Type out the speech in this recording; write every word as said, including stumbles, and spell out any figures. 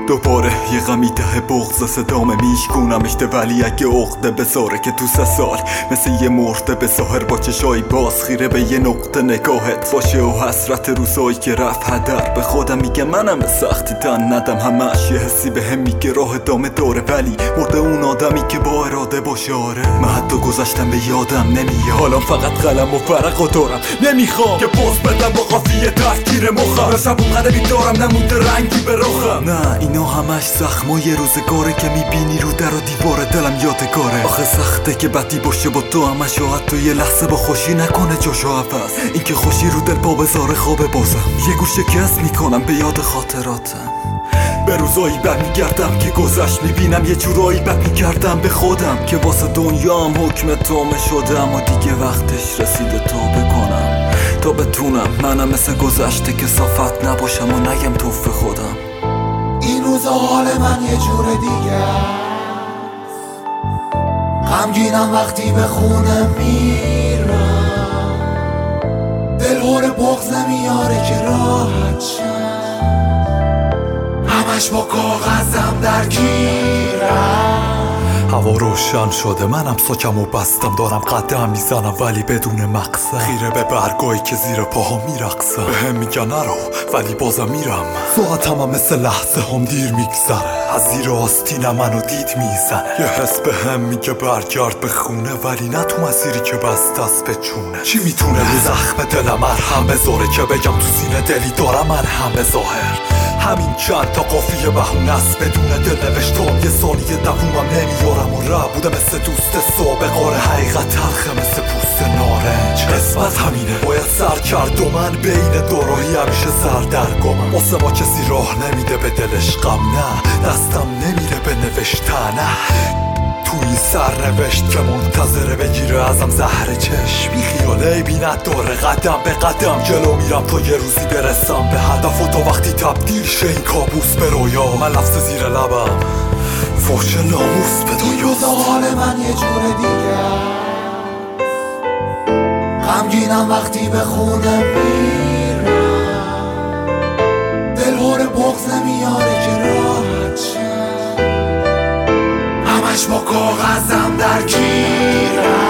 دوباره یه غمی ته بغض صدامه میشکونم اشته، ولی اگه عقده بذاره که تو سه سال مثل یه مرده به ظاهر با چشای باز خیره به یه نقطه نگاهت باشه و حسرت روزایی که رفت هدر. به خودم میگه منم به سختی تن ندم، همش یه حسی به هم میگه راه ادامه داره، ولی مرده اون آدمی که با اراده باشه. آره من حتی گذشتم به یادم نمیاد، حالا فقط قلم و ورق دارم، نمیخوام که پست بدم با قافیه تفکیر مخم، شب اون قدمی دارم نمونده رنگی به رخم. نه اینا همش زخمای روزگاره که میبینی رو در و دیوار دلم یادگاره. آخه سخته که بدی باشه با تو همش و حتی یه لحظه با خوشی نکنه جاشو عوض، این که خوشی رو دل پا بذاره خواب بازم، یه گوشه کس میکنم به یاد خاطراتم. به روزایی برمیگردم که گذشت، میبینم یه جورایی بد میکردم به خودم که واسه دنیا هم حکم تومه شدم و دیگه وقتش رسیده تو بکنم تا بتونم منم مثل گذشته که صافت نباشم و نگم توف خودم. این روزا حال من یه جور دیگه است، غمگینم وقتی به خونه میرم، دل هور بغض نمیاره که راحت شم، همش با کاغذم درگیرم. هوا روشن شده منم ساکم و بستم، دارم قدم میزنم ولی بدون مقصد، خیره به برگایی که زیر پاها میرقصم، به هم میگن نرو ولی بازم میرم. ساعتم هم مثل لحظه هم دیر میگذره، از زیر آستینم منو دید میزنه، یه حس به هم میگه برگرد به خونه، ولی نه تو مسیری که بست است به چونه. چی میتونه رو زخم دلم مرهم بذاره که بگم تو سینه دلی دارم من هم به ظاهر، همین چند تا قافیه بهونه است بدون دل نوشتم، یه ثانیه دوومم نمیارم و ره بوده مثل دوست سابقاره، حقیقت تلخه مثل پوست نارنج، قسمت همینه باید سر کرد و من بین دوراهی همیشه سردرگمم، واسه ما کسی راه نمیده به دلش غم، نه دستم نمیره به نوشتنه تو این سرنوشت که منتظره بگیره ازم زهر چشم، بی خیاله بی نداره قدم به قدم جلو میرم تا یه روزی برسم به هدف و تا وقتی تبدیل شه این کابوس به رویا، من لفظ زیر لبم فوش ناموس به این روزا حال من یه جور دیگه است، غمگینم وقتی به خونه میرم، دل هور بغض نمیاره که راحت شم، همش با کاغذم درگیرم.